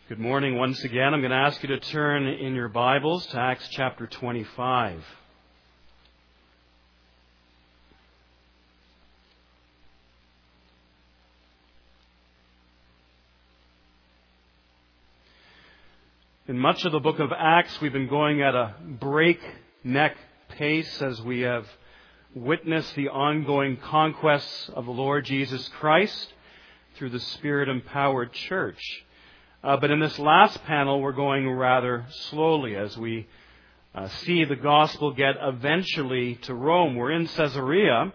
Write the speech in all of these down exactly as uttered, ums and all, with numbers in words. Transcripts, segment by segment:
Good morning once again. I'm going to ask you to turn in your Bibles to Acts chapter twenty-five. In much of the book of Acts, we've been going at a breakneck pace as we have witnessed the ongoing conquests of the Lord Jesus Christ through the Spirit-empowered church. Uh, but in this last panel, we're going rather slowly as we uh, see the gospel get eventually to Rome. We're in Caesarea,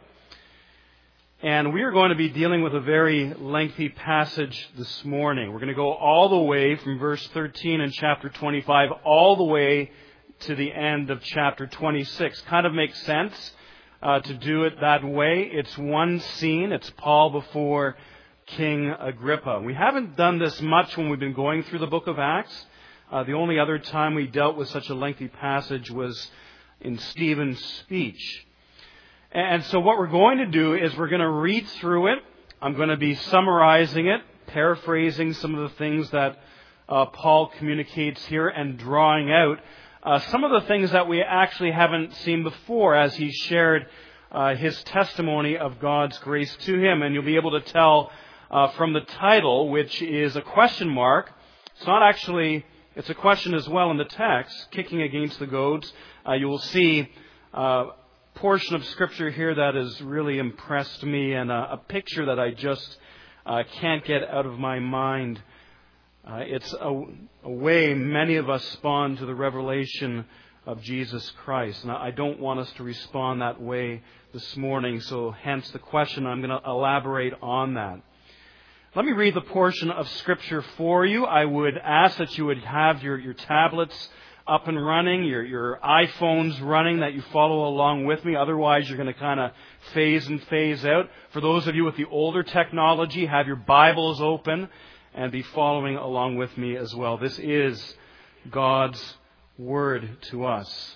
and we are going to be dealing with a very lengthy passage this morning. We're going to go all the way from verse thirteen in chapter twenty-five all the way to the end of chapter twenty-six. Kind of makes sense uh, to do it that way. It's one scene. It's Paul before King Agrippa. We haven't done this much when we've been going through the book of Acts. Uh, the only other time we dealt with such a lengthy passage was in Stephen's speech. And so what we're going to do is we're going to read through it. I'm going to be summarizing it, paraphrasing some of the things that uh, Paul communicates here and drawing out uh, some of the things that we actually haven't seen before as he shared uh, his testimony of God's grace to him. And you'll be able to tell Uh, from the title, which is a question mark. It's not actually, it's a question as well in the text, kicking against the goads. Uh, you will see uh, a portion of Scripture here that has really impressed me and a, a picture that I just uh, can't get out of my mind. Uh, it's a, a way many of us respond to the revelation of Jesus Christ. And I don't want us to respond that way this morning, so hence the question. I'm going to elaborate on that. Let me read the portion of Scripture for you. I would ask that you would have your, your tablets up and running, your, your iPhones running, that you follow along with me. Otherwise, you're going to kind of phase and phase out. For those of you with the older technology, have your Bibles open and be following along with me as well. This is God's Word to us.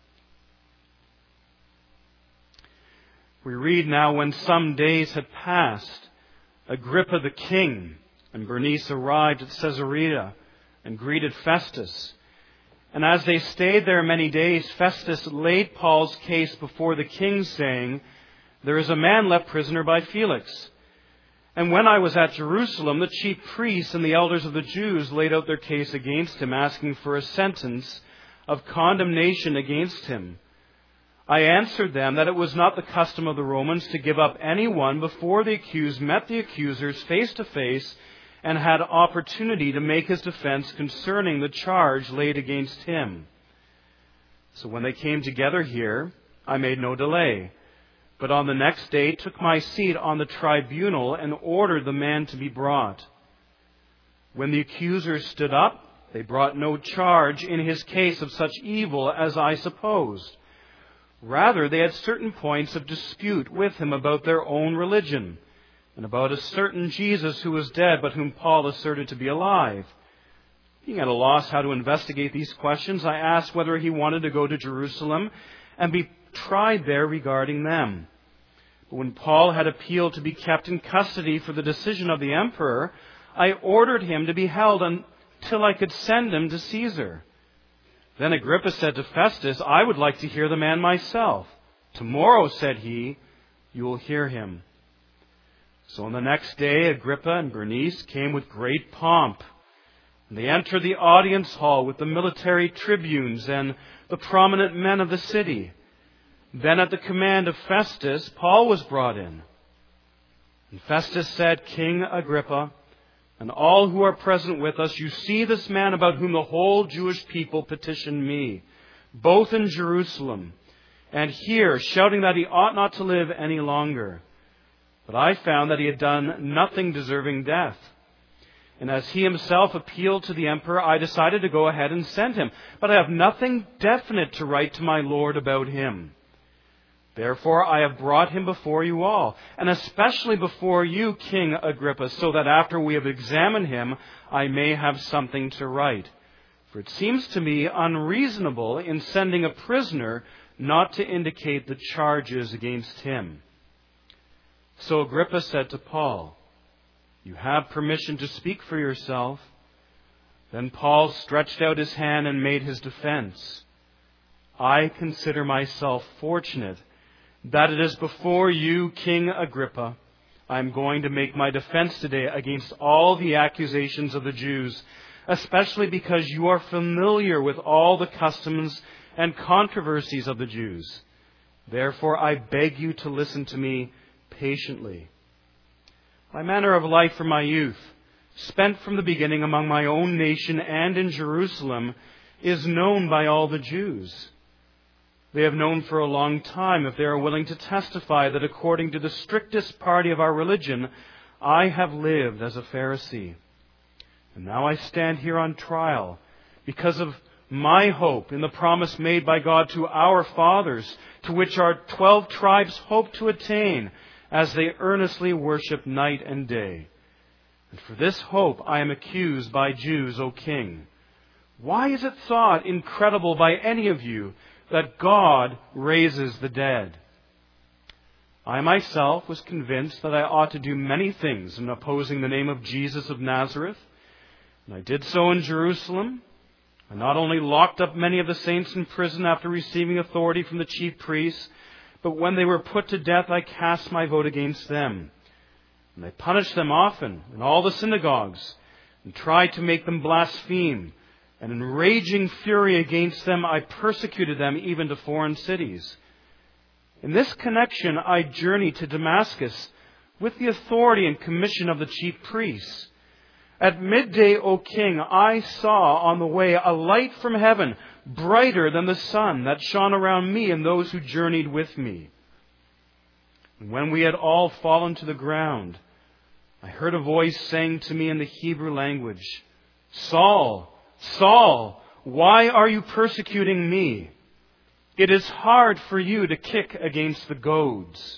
We read now, when some days had passed, Agrippa the king and Bernice arrived at Caesarea and greeted Festus. And as they stayed there many days, Festus laid Paul's case before the king, saying, "There is a man left prisoner by Felix. And when I was at Jerusalem, the chief priests and the elders of the Jews laid out their case against him, asking for a sentence of condemnation against him. I answered them that it was not the custom of the Romans to give up anyone before the accused met the accusers face to face and had opportunity to make his defense concerning the charge laid against him. So when they came together here, I made no delay, but on the next day took my seat on the tribunal and ordered the man to be brought. When the accusers stood up, they brought no charge in his case of such evil as I supposed. Rather, they had certain points of dispute with him about their own religion, and about a certain Jesus who was dead, but whom Paul asserted to be alive. Being at a loss how to investigate these questions, I asked whether he wanted to go to Jerusalem and be tried there regarding them. But when Paul had appealed to be kept in custody for the decision of the emperor, I ordered him to be held until I could send him to Caesar. Then Agrippa said to Festus, I would like to hear the man myself. Tomorrow, said he, you will hear him. So on the next day, Agrippa and Bernice came with great pomp. And they entered the audience hall with the military tribunes and the prominent men of the city. Then at the command of Festus, Paul was brought in. And Festus said, King Agrippa, and all who are present with us, you see this man about whom the whole Jewish people petitioned me, both in Jerusalem and here, shouting that he ought not to live any longer. But I found that he had done nothing deserving death. And as he himself appealed to the emperor, I decided to go ahead and send him. But I have nothing definite to write to my Lord about him. Therefore, I have brought him before you all, and especially before you, King Agrippa, so that after we have examined him, I may have something to write. For it seems to me unreasonable in sending a prisoner not to indicate the charges against him. So Agrippa said to Paul, You have permission to speak for yourself. Then Paul stretched out his hand and made his defense. I consider myself fortunate that it is before you, King Agrippa, I am going to make my defense today against all the accusations of the Jews, especially because you are familiar with all the customs and controversies of the Jews. Therefore, I beg you to listen to me patiently. My manner of life from my youth, spent from the beginning among my own nation and in Jerusalem, is known by all the Jews. They have known for a long time, if they are willing to testify, that according to the strictest party of our religion, I have lived as a Pharisee. And now I stand here on trial because of my hope in the promise made by God to our fathers, to which our twelve tribes hope to attain as they earnestly worship night and day. And for this hope I am accused by Jews, O King. Why is it thought incredible by any of you that God raises the dead? I myself was convinced that I ought to do many things in opposing the name of Jesus of Nazareth. And I did so in Jerusalem. I not only locked up many of the saints in prison after receiving authority from the chief priests, but when they were put to death, I cast my vote against them. And I punished them often in all the synagogues and tried to make them blaspheme. And in raging fury against them, I persecuted them even to foreign cities. In this connection, I journeyed to Damascus with the authority and commission of the chief priests. At midday, O King, I saw on the way a light from heaven, brighter than the sun, that shone around me and those who journeyed with me. And when we had all fallen to the ground, I heard a voice saying to me in the Hebrew language, Saul, Saul, why are you persecuting me? It is hard for you to kick against the goads.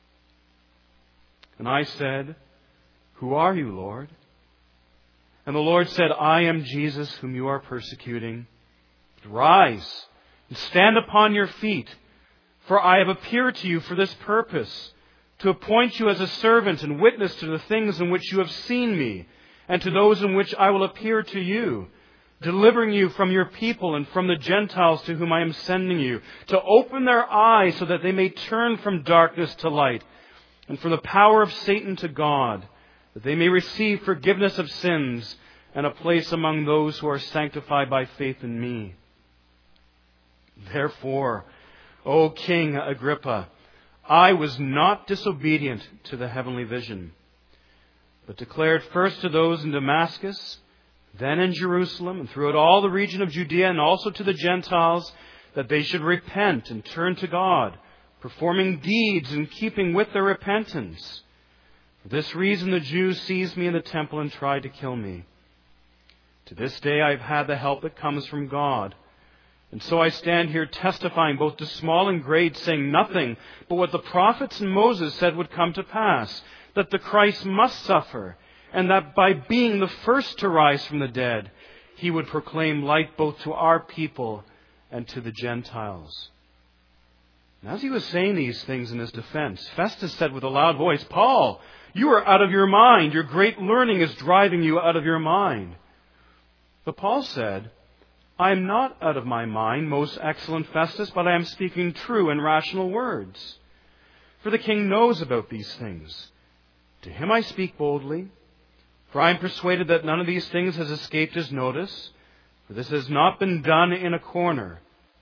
And I said, Who are you, Lord? And the Lord said, I am Jesus whom you are persecuting. Rise and stand upon your feet, for I have appeared to you for this purpose, to appoint you as a servant and witness to the things in which you have seen me, and to those in which I will appear to you, delivering you from your people and from the Gentiles to whom I am sending you, to open their eyes so that they may turn from darkness to light, and from the power of Satan to God, that they may receive forgiveness of sins and a place among those who are sanctified by faith in me. Therefore, O King Agrippa, I was not disobedient to the heavenly vision, but declared first to those in Damascus, then in Jerusalem, and throughout all the region of Judea, and also to the Gentiles, that they should repent and turn to God, performing deeds in keeping with their repentance. For this reason the Jews seized me in the temple and tried to kill me. To this day I have had the help that comes from God. And so I stand here testifying both to small and great, saying nothing but what the prophets and Moses said would come to pass, that the Christ must suffer, and that by being the first to rise from the dead, he would proclaim light both to our people and to the Gentiles. And as he was saying these things in his defense, Festus said with a loud voice, Paul, you are out of your mind. Your great learning is driving you out of your mind. But Paul said, I am not out of my mind, most excellent Festus, but I am speaking true and rational words. For the king knows about these things. To him I speak boldly, for I am persuaded that none of these things has escaped his notice, for this has not been done in a corner.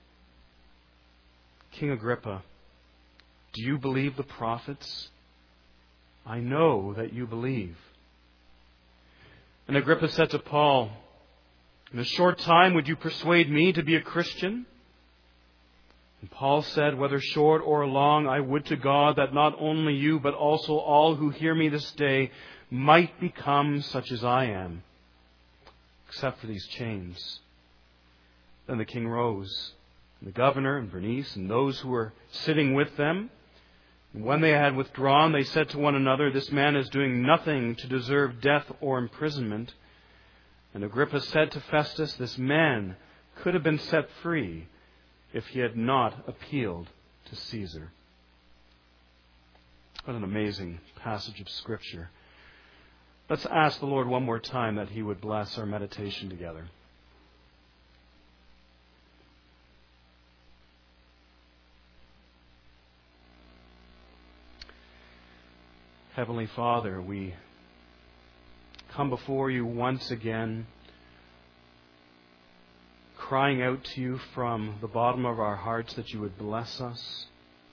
King Agrippa, do you believe the prophets? I know that you believe. And Agrippa said to Paul, in a short time would you persuade me to be a Christian? And Paul said, whether short or long, I would to God that not only you, but also all who hear me this day might become such as I am, except for these chains. Then the king rose, and the governor and Bernice and those who were sitting with them. And when they had withdrawn, they said to one another, this man is doing nothing to deserve death or imprisonment. And Agrippa said to Festus, this man could have been set free if he had not appealed to Caesar. What an amazing passage of Scripture. Let's ask the Lord one more time that He would bless our meditation together. Heavenly Father, we come before You once again, crying out to You from the bottom of our hearts that You would bless us.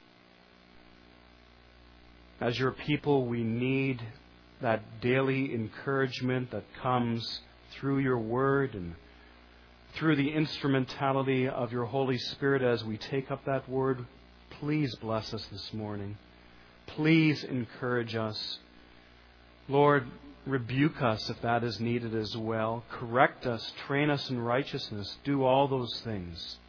As Your people, we need that daily encouragement that comes through Your Word and through the instrumentality of Your Holy Spirit as we take up that Word. Please bless us this morning. Please encourage us. Lord, rebuke us if that is needed as well. Correct us, train us in righteousness. Do all those things.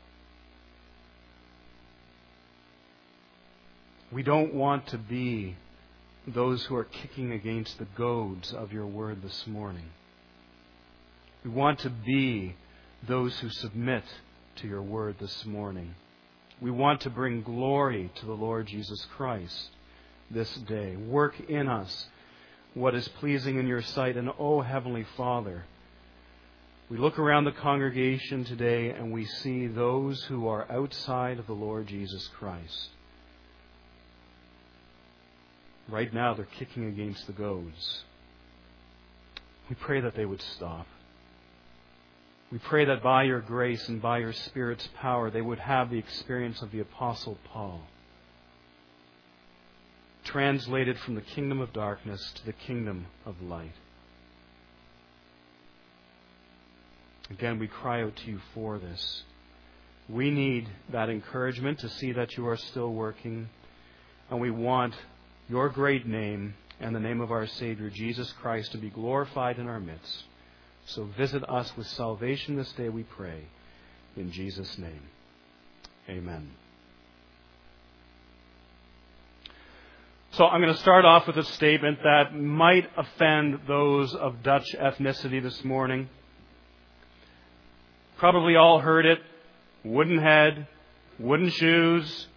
We don't want to be those who are kicking against the goads of Your Word this morning. We want to be those who submit to Your Word this morning. We want to bring glory to the Lord Jesus Christ this day. Work in us what is pleasing in Your sight. And, oh, Heavenly Father, we look around the congregation today and we see those who are outside of the Lord Jesus Christ. Right now, they're kicking against the goads. We pray that they would stop. We pray that by Your grace and by Your Spirit's power, they would have the experience of the Apostle Paul, translated from the kingdom of darkness to the kingdom of light. Again, we cry out to You for this. We need that encouragement to see that You are still working, and we want Your great name and the name of our Savior, Jesus Christ, to be glorified in our midst. So visit us with salvation this day, we pray. In Jesus' name, amen. So I'm going to start off with a statement that might offend those of Dutch ethnicity this morning. Probably all heard it. Wooden head, wooden shoes.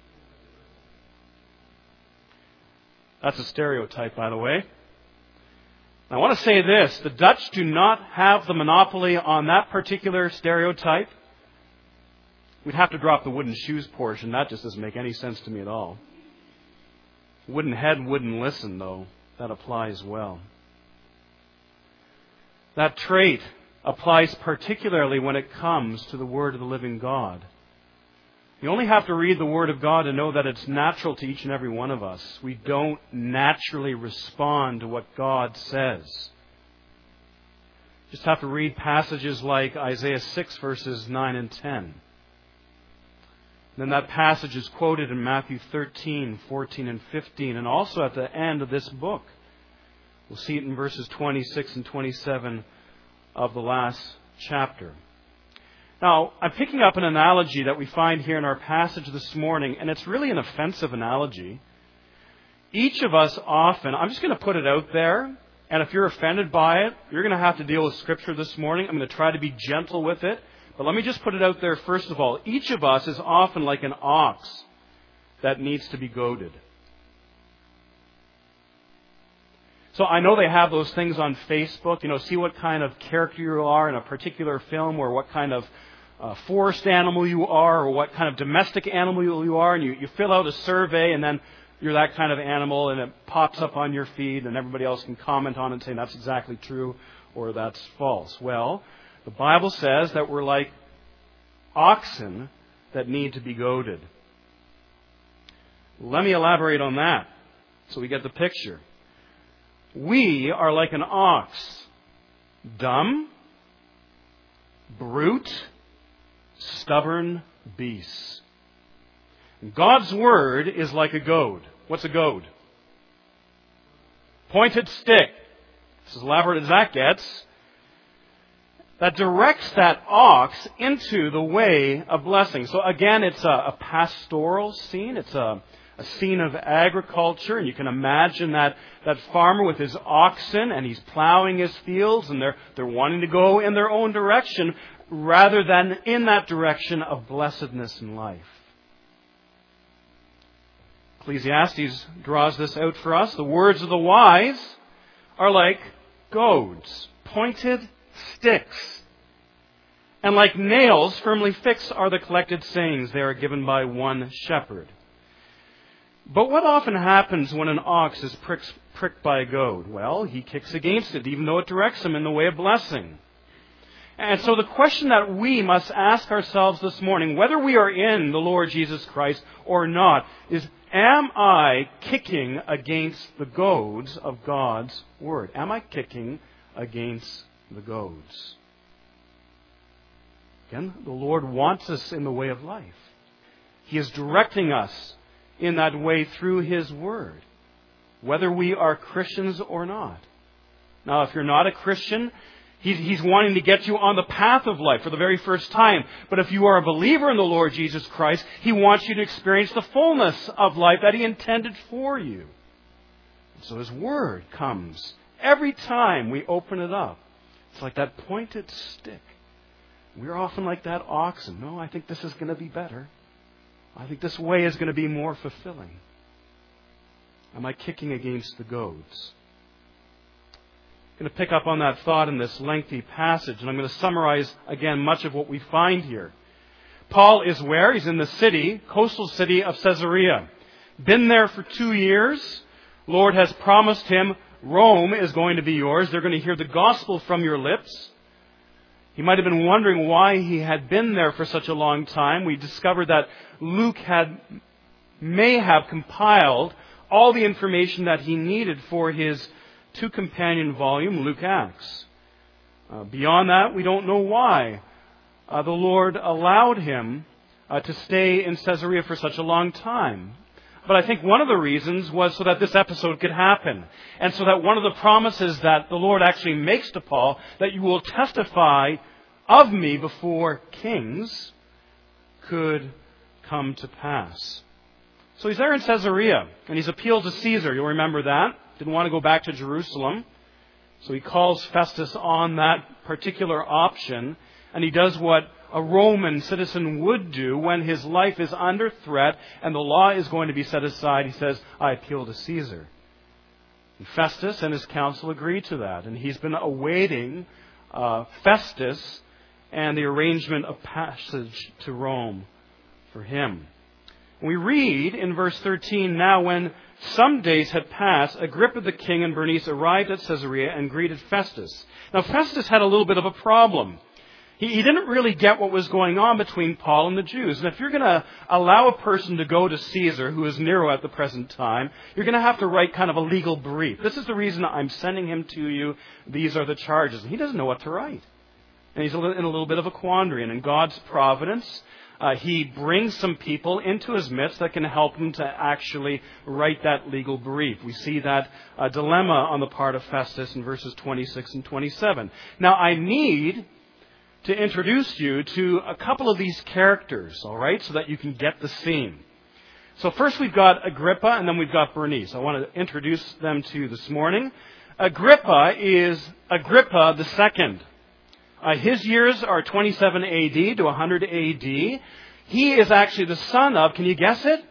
That's a stereotype, by the way. I want to say this. The Dutch do not have the monopoly on that particular stereotype. We'd have to drop the wooden shoes portion. That just doesn't make any sense to me at all. Wooden head, wouldn't listen, though. That applies well. That trait applies particularly when it comes to the Word of the living God. You only have to read the Word of God to know that it's natural to each and every one of us. We don't naturally respond to what God says. Just have to read passages like Isaiah six, verses nine and ten. Then that passage is quoted in Matthew thirteen, fourteen, and fifteen, and also at the end of this book. We'll see it in verses twenty-six and twenty-seven of the last chapter. Now, I'm picking up an analogy that we find here in our passage this morning, and it's really an offensive analogy. Each of us often, I'm just going to put it out there, and if you're offended by it, you're going to have to deal with Scripture this morning. I'm going to try to be gentle with it, but let me just put it out there first of all. Each of us is often like an ox that needs to be goaded. So I know they have those things on Facebook, you know, see what kind of character you are in a particular film, or what kind of uh, forest animal you are, or what kind of domestic animal you are, and you, you fill out a survey, and then you're that kind of animal, and it pops up on your feed, and everybody else can comment on it and say that's exactly true or that's false. Well, the Bible says that we're like oxen that need to be goaded. Let me elaborate on that so we get the picture. We are like an ox, dumb, brute, stubborn beasts. God's Word is like a goad. What's a goad? Pointed stick. It's as elaborate as that gets. That directs that ox into the way of blessing. So again, it's a, a pastoral scene. It's a A scene of agriculture, and you can imagine that, that farmer with his oxen, and he's plowing his fields, and they're they're wanting to go in their own direction rather than in that direction of blessedness in life. Ecclesiastes draws this out for us. The words of the wise are like goads, pointed sticks. And like nails firmly fixed are the collected sayings. They are given by one shepherd. But what often happens when an ox is pricked, pricked by a goad? Well, he kicks against it, even though it directs him in the way of blessing. And so the question that we must ask ourselves this morning, whether we are in the Lord Jesus Christ or not, is, am I kicking against the goads of God's Word? Am I kicking against the goads? Again, the Lord wants us in the way of life. He is directing us in that way through His Word, whether we are Christians or not. Now, if you're not a Christian, He's, he's wanting to get you on the path of life for the very first time. But if you are a believer in the Lord Jesus Christ, He wants you to experience the fullness of life that He intended for you. And so His Word comes every time we open it up. It's like that pointed stick. We're often like that oxen. No, I think this is going to be better. I think this way is going to be more fulfilling. Am I kicking against the goads? I'm going to pick up on that thought in this lengthy passage, and I'm going to summarize again much of what we find here. Paul is where? He's in the city, coastal city of Caesarea. Been there for two years. Lord has promised him, Rome is going to be yours. They're going to hear the gospel from your lips. He might have been wondering why he had been there for such a long time. We discovered that Luke had may have compiled all the information that he needed for his two-companion volume, Luke Acts. Uh, beyond that, we don't know why uh, the Lord allowed him uh, to stay in Caesarea for such a long time. But I think one of the reasons was so that this episode could happen. And so that one of the promises that the Lord actually makes to Paul, that you will testify of me before kings, could come to pass. So he's there in Caesarea, and he's appealed to Caesar. You'll remember that. Didn't want to go back to Jerusalem. So he calls Festus on that particular option, and he does what a Roman citizen would do when his life is under threat and the law is going to be set aside. He says, I appeal to Caesar. And Festus and his council agree to that, and he's been awaiting uh, Festus and the arrangement of passage to Rome for him. We read in verse thirteen, now when some days had passed, Agrippa the king and Bernice arrived at Caesarea and greeted Festus. Now Festus had a little bit of a problem. He, he didn't really get what was going on between Paul and the Jews. And if you're going to allow a person to go to Caesar, who is Nero at the present time, you're going to have to write kind of a legal brief. This is the reason I'm sending him to you. These are the charges. And he doesn't know what to write. And he's in a little bit of a quandary. And in God's providence, Uh, he brings some people into his midst that can help him to actually write that legal brief. We see that uh, dilemma on the part of Festus in verses twenty-six and twenty-seven. Now, I need to introduce you to a couple of these characters, all right, so that you can get the scene. So first we've got Agrippa, and then we've got Bernice. I want to introduce them to you this morning. Agrippa is Agrippa the Second. Uh, his years are twenty-seven A D to one hundred A D. He is actually the son of, can you guess it?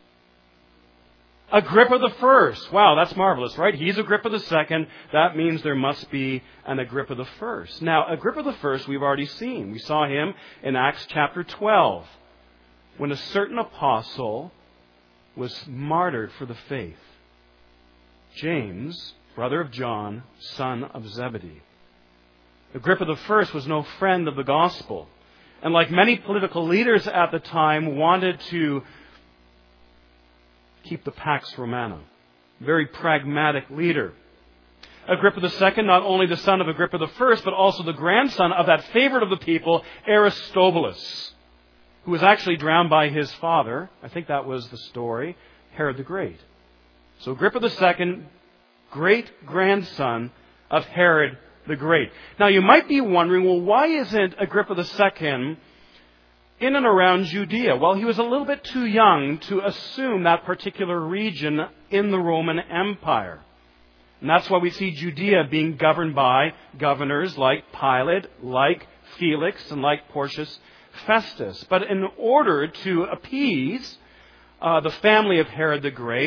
Agrippa the First. Wow, that's marvelous, right? He's Agrippa the Second. That means there must be an Agrippa the First. Now, Agrippa the First we've already seen. We saw him in Acts chapter twelve, when a certain apostle was martyred for the faith. James, brother of John, son of Zebedee. Agrippa the First was no friend of the gospel. And like many political leaders at the time, wanted to keep the Pax Romana. Very pragmatic leader. Agrippa the Second, not only the son of Agrippa the First, but also the grandson of that favorite of the people, Aristobulus, who was actually drowned by his father. I think that was the story, Herod the Great. So Agrippa the Second, great-grandson of Herod the Great. Now you might be wondering, well, why isn't Agrippa the Second in and around Judea? Well, he was a little bit too young to assume that particular region in the Roman Empire. And that's why we see Judea being governed by governors like Pilate, like Felix, and like Porcius Festus. But in order to appease uh, the family of Herod the Great,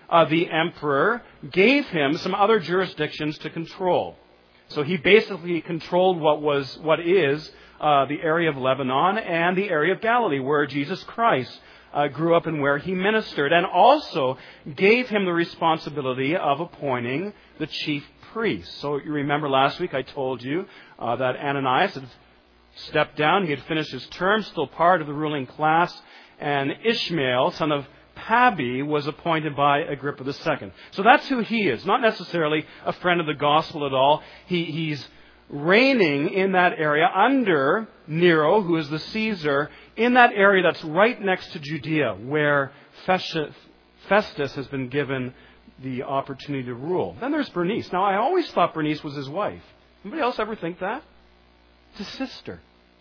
uh, the emperor gave him some other jurisdictions to control. So he basically controlled what was, what is uh, the area of Lebanon and the area of Galilee, where Jesus Christ uh, grew up and where he ministered, and also gave him the responsibility of appointing the chief priest. So you remember last week I told you uh, that Ananias had stepped down. He had finished his term, still part of the ruling class, and Ishmael, son of Pabi, was appointed by Agrippa the Second. So that's who he is. Not necessarily a friend of the gospel at all. He, he's reigning in that area under Nero, who is the Caesar, in that area that's right next to Judea, where Festus has been given the opportunity to rule. Then there's Bernice. Now, I always thought Bernice was his wife. Anybody else ever think that? It's his sister.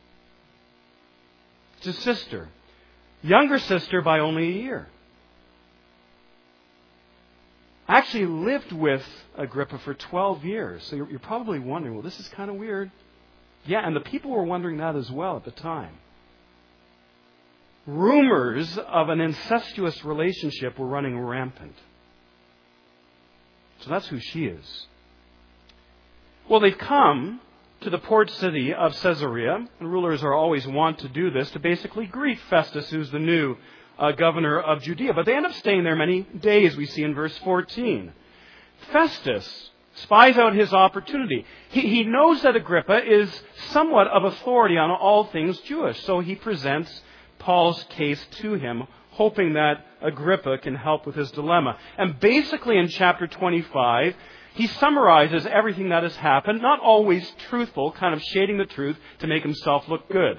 It's his sister. Younger sister by only a year. I actually lived with Agrippa for twelve years. So you're, you're probably wondering, well, this is kind of weird. Yeah, and the people were wondering that as well at the time. Rumors of an incestuous relationship were running rampant. So that's who she is. Well, they've come to the port city of Caesarea, and rulers are always wont to do this, to basically greet Festus, who's the new uh, governor of Judea. But they end up staying there many days, we see in verse fourteen. Festus spies out his opportunity. He, he knows that Agrippa is somewhat of authority on all things Jewish, so he presents Paul's case to him, hoping that Agrippa can help with his dilemma. And basically in chapter twenty-five, he summarizes everything that has happened, not always truthful, kind of shading the truth to make himself look good.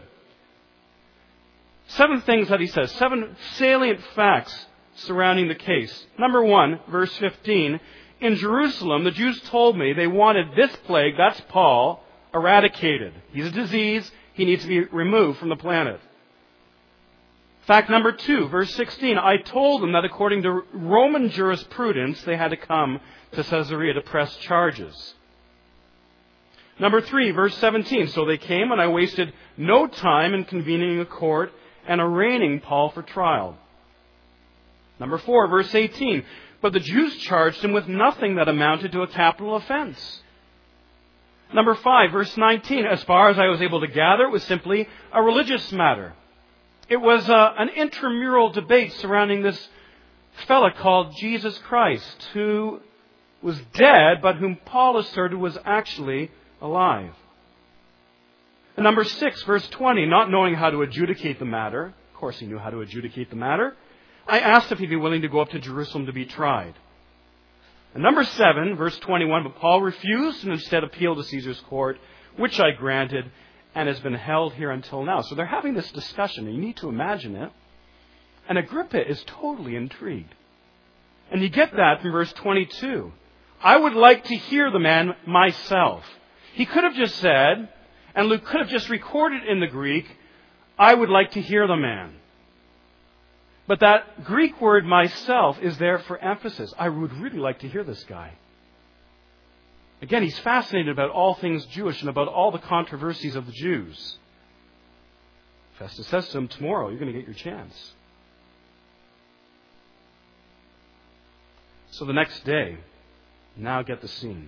Seven things that he says, seven salient facts surrounding the case. Number one, verse fifteen, in Jerusalem, the Jews told me they wanted this plague, that's Paul, eradicated. He's a disease, he needs to be removed from the planet. Fact number two, verse sixteen, I told them that according to Roman jurisprudence, they had to come to Caesarea to press charges. Number three, verse seventeen, so they came and I wasted no time in convening a court and arraigning Paul for trial. Number four, verse eighteen, but the Jews charged him with nothing that amounted to a capital offense. Number five, verse nineteen, as far as I was able to gather, it was simply a religious matter. It was uh, an intramural debate surrounding this fella called Jesus Christ, who was dead, but whom Paul asserted was actually alive. And number six, verse twenty, not knowing how to adjudicate the matter, of course he knew how to adjudicate the matter, I asked if he'd be willing to go up to Jerusalem to be tried. And number seven, verse twenty-one, but Paul refused and instead appealed to Caesar's court, which I granted, and has been held here until now. So they're having this discussion, and you need to imagine it. And Agrippa is totally intrigued. And you get that from verse twenty-two. I would like to hear the man myself. He could have just said, and Luke could have just recorded in the Greek, I would like to hear the man. But that Greek word myself is there for emphasis. I would really like to hear this guy. Again, he's fascinated about all things Jewish and about all the controversies of the Jews. Festus says to him, tomorrow you're going to get your chance. So the next day, now get the scene.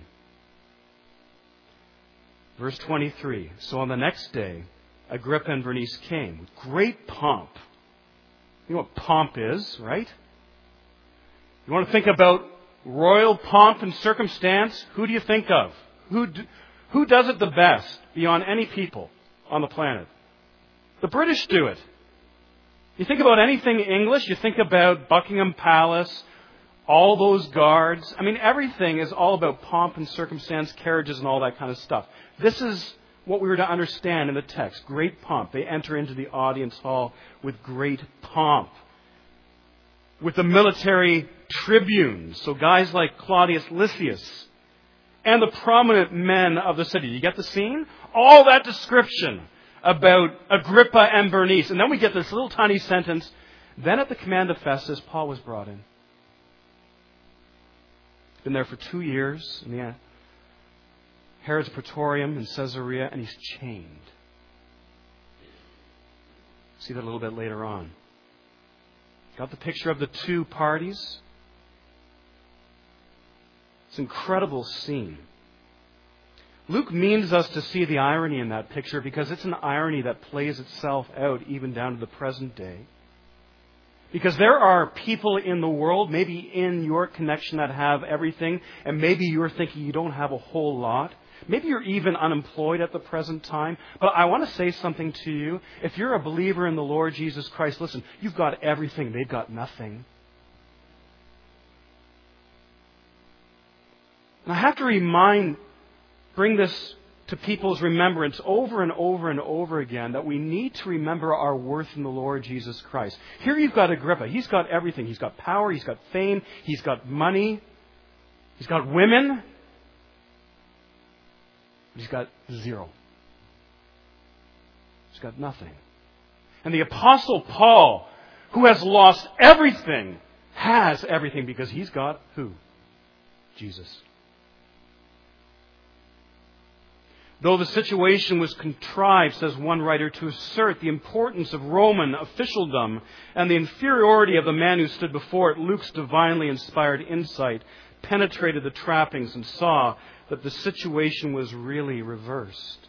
Verse twenty-three, so on the next day, Agrippa and Bernice came with great pomp. You know what pomp is, right? You want to think about royal pomp and circumstance? Who do you think of? Who do, who does it the best beyond any people on the planet? The British do it. You think about anything English, you think about Buckingham Palace, all those guards. I mean, everything is all about pomp and circumstance, carriages and all that kind of stuff. This is what we were to understand in the text. Great pomp. They enter into the audience hall with great pomp. With the military tribunes, so guys like Claudius Lysias, and the prominent men of the city. You get the scene? All that description about Agrippa and Bernice. And then we get this little tiny sentence. Then at the command of Festus, Paul was brought in. He's been there for two years in the Herod's Praetorium in Caesarea, and he's chained. See that a little bit later on. Got the picture of the two parties? It's an incredible scene. Luke means us to see the irony in that picture because it's an irony that plays itself out even down to the present day. Because there are people in the world, maybe in your connection, that have everything, and maybe you're thinking you don't have a whole lot. Maybe you're even unemployed at the present time. But I want to say something to you. If you're a believer in the Lord Jesus Christ, listen, you've got everything. They've got nothing. And I have to remind, bring this to people's remembrance over and over and over again, that we need to remember our worth in the Lord Jesus Christ. Here you've got Agrippa. He's got everything. He's got power. He's got fame. He's got money. He's got women. He's got zero. He's got nothing. And the Apostle Paul, who has lost everything, has everything because he's got who? Jesus. Though the situation was contrived, says one writer, to assert the importance of Roman officialdom and the inferiority of the man who stood before it, Luke's divinely inspired insight penetrated the trappings and saw that the situation was really reversed.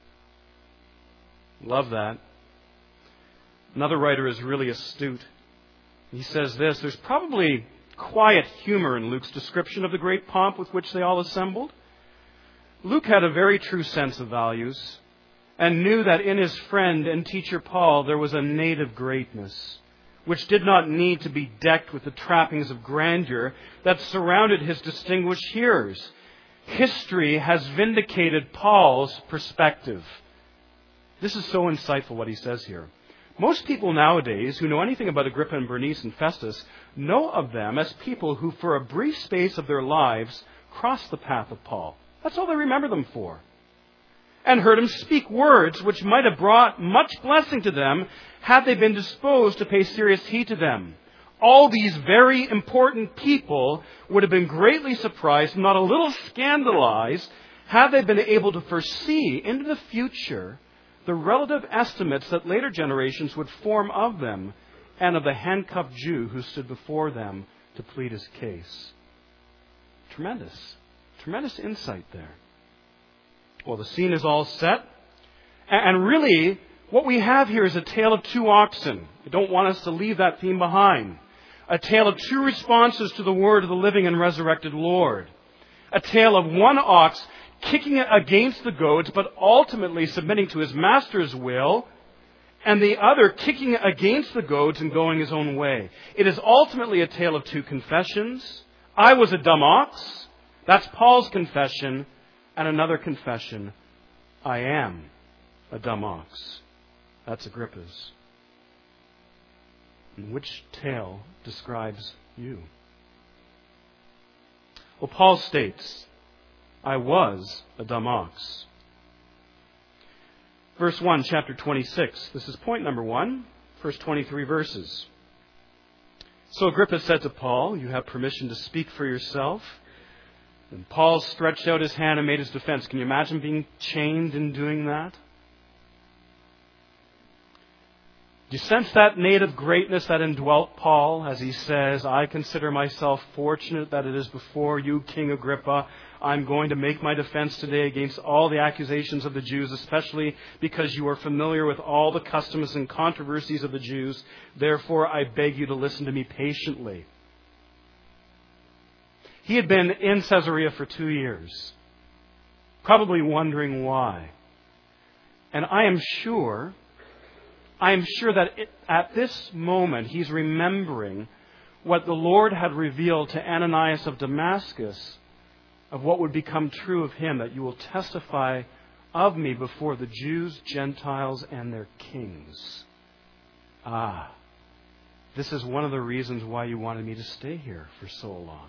Love that. Another writer is really astute. He says this: there's probably quiet humor in Luke's description of the great pomp with which they all assembled. Luke had a very true sense of values and knew that in his friend and teacher Paul there was a native greatness which did not need to be decked with the trappings of grandeur that surrounded his distinguished hearers. History has vindicated Paul's perspective. This is so insightful what he says here. Most people nowadays who know anything about Agrippa and Bernice and Festus know of them as people who for a brief space of their lives crossed the path of Paul. That's all they remember them for. And heard him speak words which might have brought much blessing to them had they been disposed to pay serious heed to them. All these very important people would have been greatly surprised, and not a little scandalized, had they been able to foresee into the future the relative estimates that later generations would form of them and of the handcuffed Jew who stood before them to plead his case. Tremendous. Tremendous insight there. Well, the scene is all set. And really, what we have here is a tale of two oxen. I don't want us to leave that theme behind. A tale of two responses to the word of the living and resurrected Lord. A tale of one ox kicking against the goads, but ultimately submitting to his master's will, and the other kicking against the goads and going his own way. It is ultimately a tale of two confessions. I was a dumb ox. That's Paul's confession. And another confession, I am a dumb ox. That's Agrippa's. And which tale describes you? Well, Paul states, I was a dumb ox. Verse one, chapter twenty-six. This is point number one. First twenty-three verses. So Agrippa said to Paul, you have permission to speak for yourself. And Paul stretched out his hand and made his defense. Can you imagine being chained in doing that? Do you sense that native greatness that indwelt Paul as he says, I consider myself fortunate that it is before you, King Agrippa, I'm going to make my defense today against all the accusations of the Jews, especially because you are familiar with all the customs and controversies of the Jews. Therefore, I beg you to listen to me patiently. He had been in Caesarea for two years, probably wondering why. And I am sure, I am sure that it, at this moment he's remembering what the Lord had revealed to Ananias of Damascus of what would become true of him, that you will testify of me before the Jews, Gentiles, and their kings. Ah, this is one of the reasons why you wanted me to stay here for so long.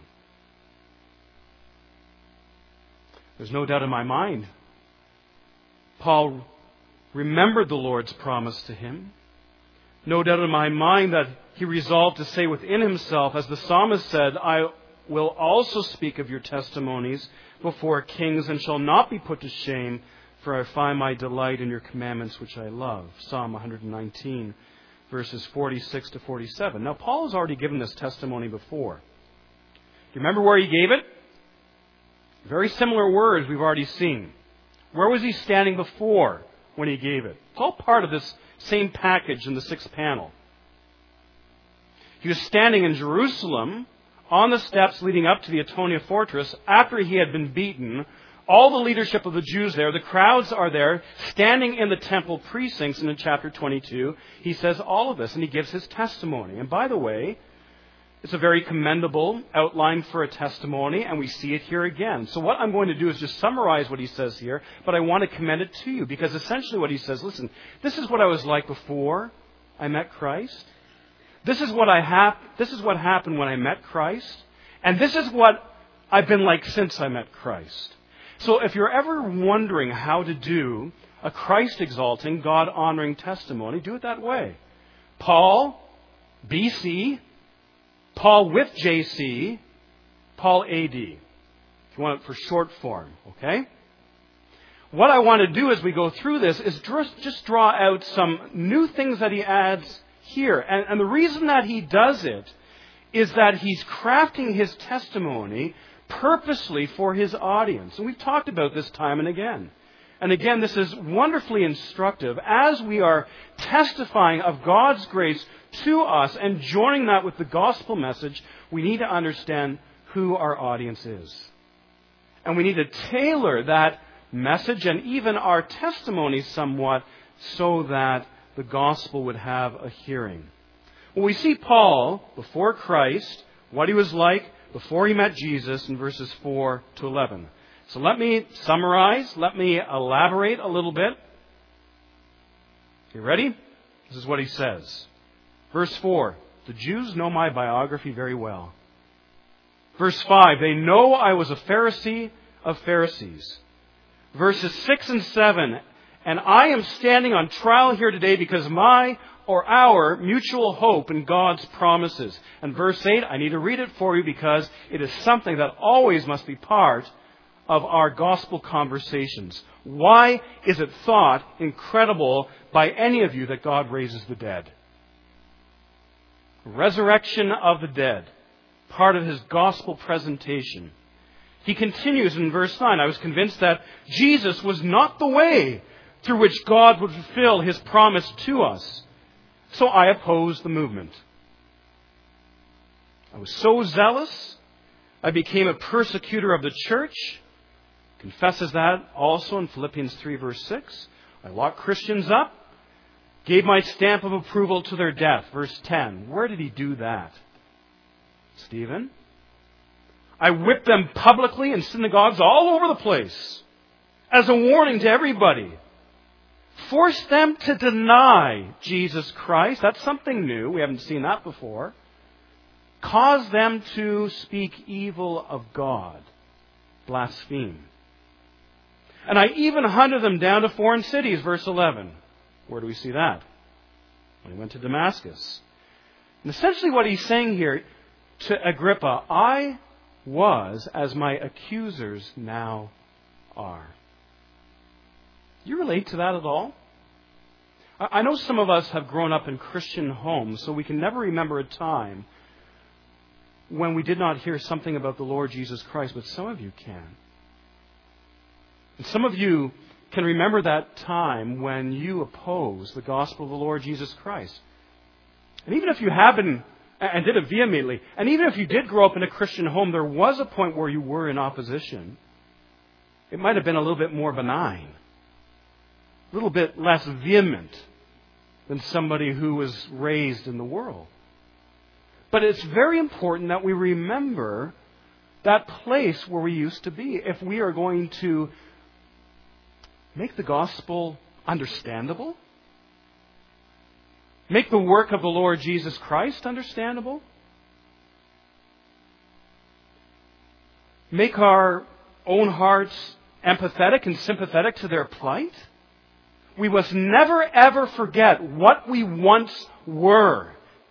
There's no doubt in my mind, Paul remembered the Lord's promise to him. No doubt in my mind that he resolved to say within himself, as the psalmist said, I will also speak of your testimonies before kings and shall not be put to shame, for I find my delight in your commandments which I love. Psalm one nineteen, verses forty-six to forty-seven. Now, Paul has already given this testimony before. Do you remember where he gave it? Very similar words we've already seen. Where was he standing before when he gave it? It's all part of this same package in the sixth panel. He was standing in Jerusalem on the steps leading up to the Antonia fortress after he had been beaten. All the leadership of the Jews there, the crowds are there, standing in the temple precincts. And in chapter twenty-two, he says all of this, and he gives his testimony. And by the way, it's a very commendable outline for a testimony, and we see it here again. So what I'm going to do is just summarize what he says here, but I want to commend it to you, because essentially what he says, listen, this is what I was like before I met Christ. This is what I hap- This is what happened when I met Christ, and this is what I've been like since I met Christ. So if you're ever wondering how to do a Christ-exalting, God-honoring testimony, do it that way. Paul, B C, Paul with J C, Paul A D. If you want it for short form, okay? What I want to do as we go through this is just draw out some new things that he adds here. And, and the reason that he does it is that he's crafting his testimony purposely for his audience. And we've talked about this time and again. And again, this is wonderfully instructive. As we are testifying of God's grace to us and joining that with the gospel message, we need to understand who our audience is. And we need to tailor that message and even our testimony somewhat so that the gospel would have a hearing. Well, we see Paul before Christ, what he was like before he met Jesus in verses four to eleven. So let me summarize. Let me elaborate a little bit. You ready? This is what he says. Verse four. The Jews know my biography very well. Verse five. They know I was a Pharisee of Pharisees. Verses six and seven. And I am standing on trial here today because my or our mutual hope in God's promises. And verse eight, I need to read it for you because it is something that always must be part of our gospel conversations. Why is it thought incredible by any of you that God raises the dead? Resurrection of the dead, part of his gospel presentation. He continues in verse nine, I was convinced that Jesus was not the way through which God would fulfill his promise to us. So I opposed the movement. I was so zealous, I became a persecutor of the church. Confesses that also in Philippians three verse six. I locked Christians up, gave my stamp of approval to their death. Verse ten. Where did he do that? Stephen? I whipped them publicly in synagogues all over the place as a warning to everybody. Force them to deny Jesus Christ. That's something new. We haven't seen that before. Cause them to speak evil of God. Blaspheme. And I even hunted them down to foreign cities. Verse eleven. Where do we see that? When he went to Damascus. And essentially what he's saying here to Agrippa, I was as my accusers now are. Do you relate to that at all? I know some of us have grown up in Christian homes, so we can never remember a time when we did not hear something about the Lord Jesus Christ, but some of you can. And some of you can remember that time when you opposed the gospel of the Lord Jesus Christ. And even if you have been, and did it vehemently, and even if you did grow up in a Christian home, there was a point where you were in opposition. It might have been a little bit more benign. A little bit less vehement than somebody who was raised in the world. But it's very important that we remember that place where we used to be if we are going to make the gospel understandable, make the work of the Lord Jesus Christ understandable, make our own hearts empathetic and sympathetic to their plight. We must never ever forget what we once were.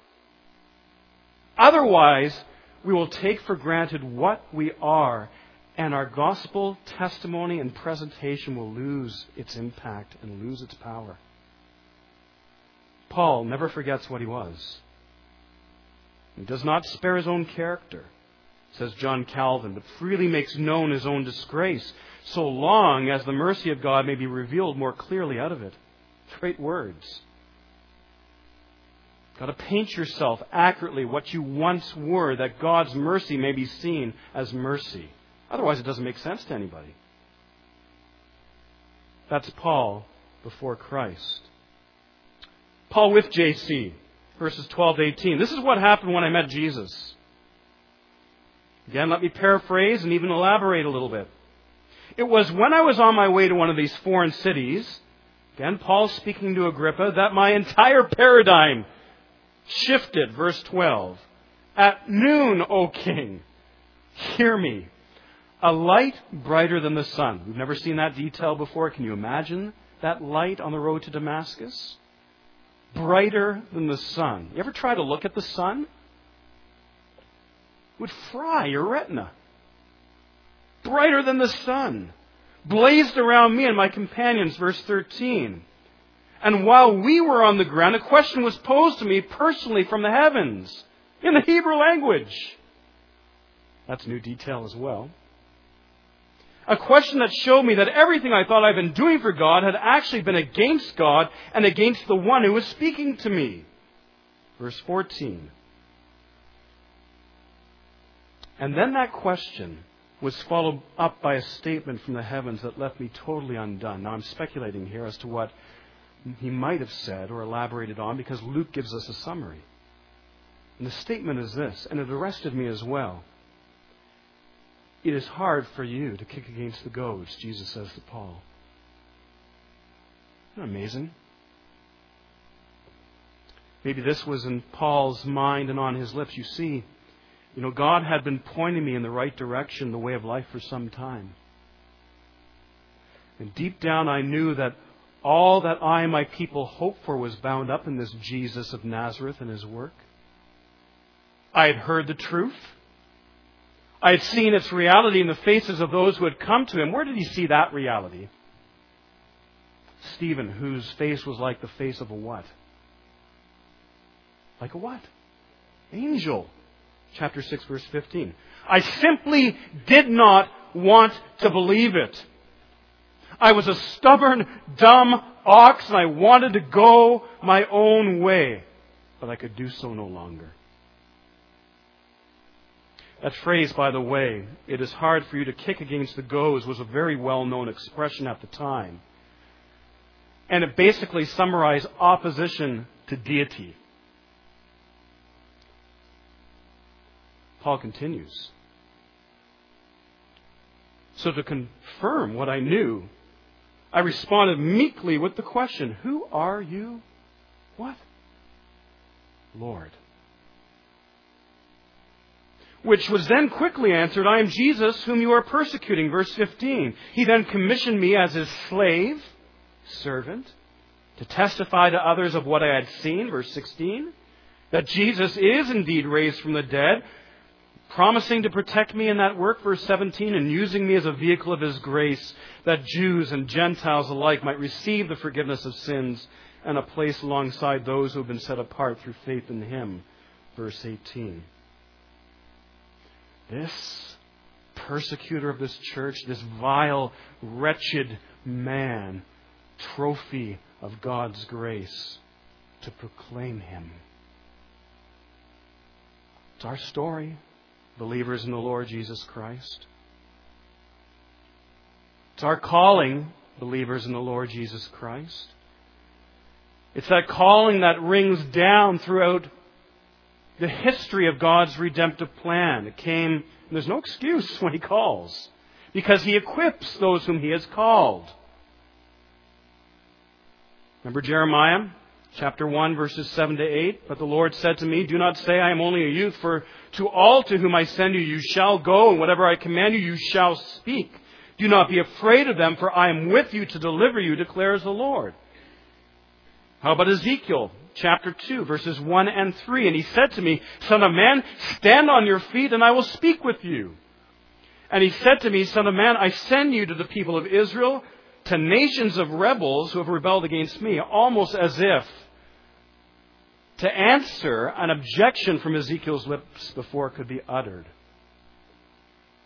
Otherwise, we will take for granted what we are, and our gospel testimony and presentation will lose its impact and lose its power. Paul never forgets what he was. He does not spare his own character. says John Calvin, but freely makes known his own disgrace, so long as the mercy of God may be revealed more clearly out of it. Great words. Got to paint yourself accurately what you once were, that God's mercy may be seen as mercy. Otherwise, it doesn't make sense to anybody. That's Paul before Christ. Paul with J C, verses twelve to eighteen. This is what happened when I met Jesus. Again, let me paraphrase and even elaborate a little bit. It was when I was on my way to one of these foreign cities, again, Paul speaking to Agrippa, that my entire paradigm shifted. Verse twelve. At noon, O king, hear me. A light brighter than the sun. We've never seen that detail before. Can you imagine that light on the road to Damascus? Brighter than the sun. You ever try to look at the sun? It would fry your retina. Brighter than the sun. Blazed around me and my companions. Verse thirteen. And while we were on the ground, a question was posed to me personally from the heavens in the Hebrew language. That's new detail as well. A question that showed me that everything I thought I'd been doing for God had actually been against God and against the one who was speaking to me. Verse fourteen. And then that question was followed up by a statement from the heavens that left me totally undone. Now I'm speculating here as to what he might have said or elaborated on, because Luke gives us a summary. And the statement is this, and it arrested me as well. It is hard for you to kick against the goads, Jesus says to Paul. Isn't that amazing? Maybe this was in Paul's mind and on his lips. You see, you know, God had been pointing me in the right direction, the way of life, for some time. And deep down I knew that all that I and my people hoped for was bound up in this Jesus of Nazareth and his work. I had heard the truth. I had seen its reality in the faces of those who had come to him. Where did he see that reality? Stephen, whose face was like the face of a what? Like a what? Angel. Chapter six, verse fifteen. I simply did not want to believe it. I was a stubborn, dumb ox, and I wanted to go my own way. But I could do so no longer. That phrase, by the way, it is hard for you to kick against the goads, was a very well-known expression at the time. And it basically summarized opposition to deity. Paul continues. So to confirm what I knew, I responded meekly with the question, who are you? What? Lord. Which was then quickly answered, I am Jesus whom you are persecuting. Verse fifteen. He then commissioned me as his slave, servant, to testify to others of what I had seen. Verse sixteen. That Jesus is indeed raised from the dead, promising to protect me in that work. Verse seventeen. And using me as a vehicle of his grace, that Jews and Gentiles alike might receive the forgiveness of sins and a place alongside those who have been set apart through faith in him. Verse eighteen. This persecutor of this church, this vile, wretched man, trophy of God's grace, to proclaim him. It's our story, believers in the Lord Jesus Christ. It's our calling, believers in the Lord Jesus Christ. It's that calling that rings down throughout the history of God's redemptive plan. It came, and there's no excuse when he calls, because he equips those whom he has called. Remember Jeremiah chapter one, verses seven to eight? But the Lord said to me, do not say I am only a youth, for to all to whom I send you, you shall go, and whatever I command you, you shall speak. Do not be afraid of them, for I am with you to deliver you, declares the Lord. How about Ezekiel chapter two, verses one and three? And he said to me, Son of man, stand on your feet, and I will speak with you. And he said to me, Son of man, I send you to the people of Israel, to nations of rebels who have rebelled against me, almost as if to answer an objection from Ezekiel's lips before it could be uttered.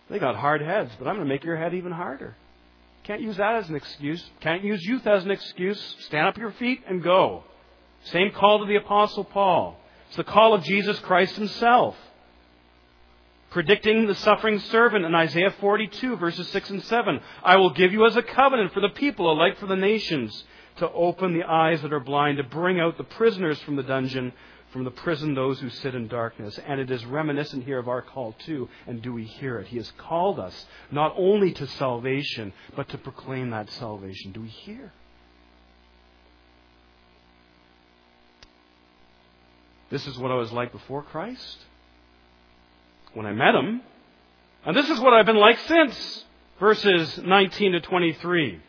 They got hard heads, but I'm going to make your head even harder. Can't use that as an excuse. Can't use youth as an excuse. Stand up your feet and go. Same call to the Apostle Paul. It's the call of Jesus Christ himself. Predicting the suffering servant in Isaiah forty-two, verses six and seven. I will give you as a covenant for the people, alike for the nations, to open the eyes that are blind, to bring out the prisoners from the dungeon, from the prison those who sit in darkness. And it is reminiscent here of our call too. And do we hear it? He has called us not only to salvation, but to proclaim that salvation. Do we hear? This is what I was like before Christ, when I met Him. And this is what I've been like since. Verses nineteen to twenty-three.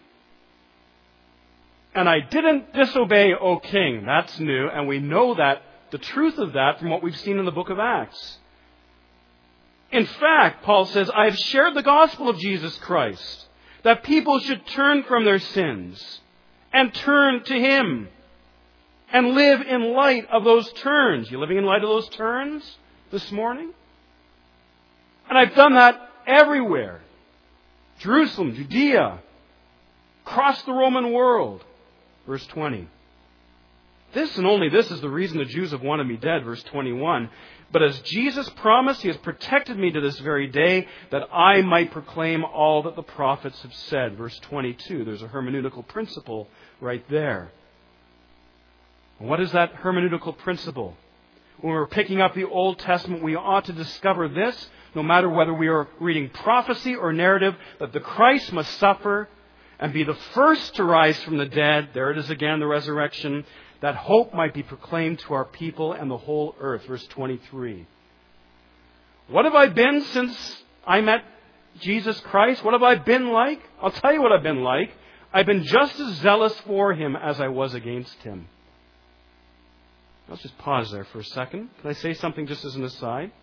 And I didn't disobey, O King. That's new. And we know that, the truth of that, from what we've seen in the book of Acts. In fact, Paul says, I have shared the gospel of Jesus Christ, that people should turn from their sins and turn to Him and live in light of those turns. You living in light of those turns this morning? And I've done that everywhere. Jerusalem, Judea, across the Roman world. Verse twenty. This and only this is the reason the Jews have wanted me dead. Verse twenty-one. But as Jesus promised, He has protected me to this very day, that I might proclaim all that the prophets have said. Verse twenty-two. There's a hermeneutical principle right there. What is that hermeneutical principle? When we're picking up the Old Testament, we ought to discover this, no matter whether we are reading prophecy or narrative, that the Christ must suffer and be the first to rise from the dead. There it is again, the resurrection. That hope might be proclaimed to our people and the whole earth. Verse twenty-three. What have I been since I met Jesus Christ? What have I been like? I'll tell you what I've been like. I've been just as zealous for Him as I was against Him. Let's just pause there for a second. Can I say something just as an aside?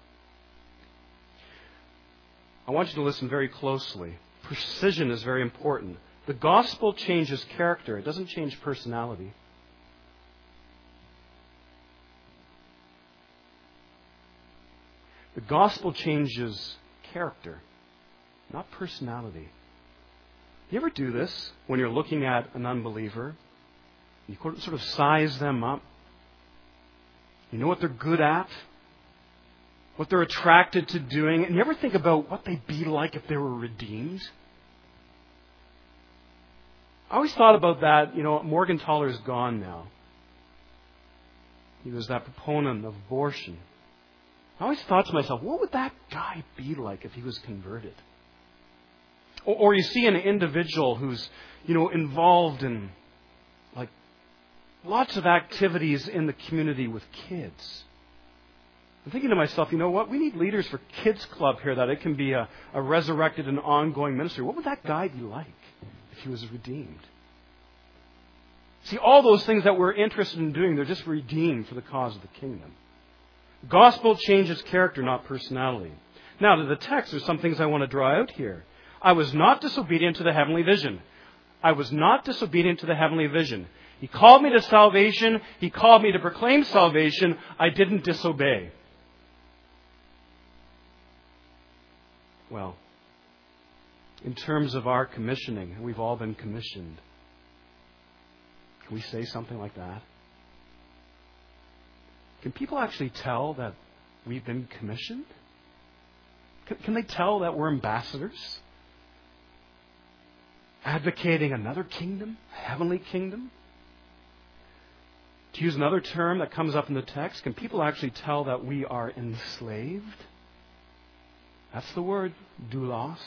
I want you to listen very closely. Precision is very important. The gospel changes character. It doesn't change personality. The gospel changes character, not personality. You ever do this when you're looking at an unbeliever? You sort of size them up. You know what they're good at, what they're attracted to doing. And you ever think about what they'd be like if they were redeemed? I always thought about that. You know, Morgenthaler's gone now. He was that proponent of abortion. I always thought to myself, what would that guy be like if he was converted? Or, or you see an individual who's, you know, involved in like lots of activities in the community with kids. I'm thinking to myself, you know what? We need leaders for Kids Club here, that it can be a, a resurrected and ongoing ministry. What would that guy be like if he was redeemed? See, all those things that we're interested in doing, they're just redeemed for the cause of the kingdom. Gospel changes character, not personality. Now, to the text, there's some things I want to draw out here. I was not disobedient to the heavenly vision. I was not disobedient to the heavenly vision. He called me to salvation. He called me to proclaim salvation. I didn't disobey. Well, in terms of our commissioning, we've all been commissioned. Can we say something like that? Can people actually tell that we've been commissioned? Can, can they tell that we're ambassadors? Advocating another kingdom, a heavenly kingdom? To use another term that comes up in the text, can people actually tell that we are enslaved? That's the word, doulos.